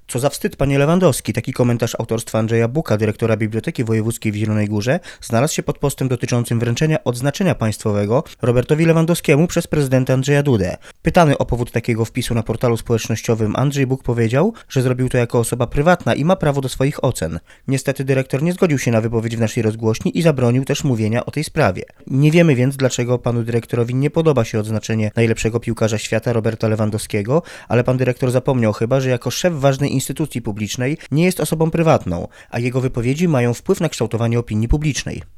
Co za wstyd, panie Lewandowski. Taki komentarz autorstwa Andrzeja Buka, dyrektora Biblioteki Wojewódzkiej w Zielonej Górze, znalazł się pod postem dotyczącym wręczenia odznaczenia państwowego Robertowi Lewandowskiemu przez prezydenta Andrzeja Dudę. Pytany o powód takiego wpisu na portalu społecznościowym, Andrzej Buk powiedział, że zrobił to jako osoba prywatna i ma prawo do swoich ocen. Niestety dyrektor nie zgodził się na wypowiedź w naszej rozgłośni i zabronił też mówienia o tej sprawie. Nie wiemy więc, dlaczego panu dyrektorowi nie podoba się odznaczenie najlepszego piłkarza świata Roberta Lewandowskiego, ale pan dyrektor zapomniał chyba, że jako szef ważnej instytucji publicznej nie jest osobą prywatną, a jego wypowiedzi mają wpływ na kształtowanie opinii publicznej.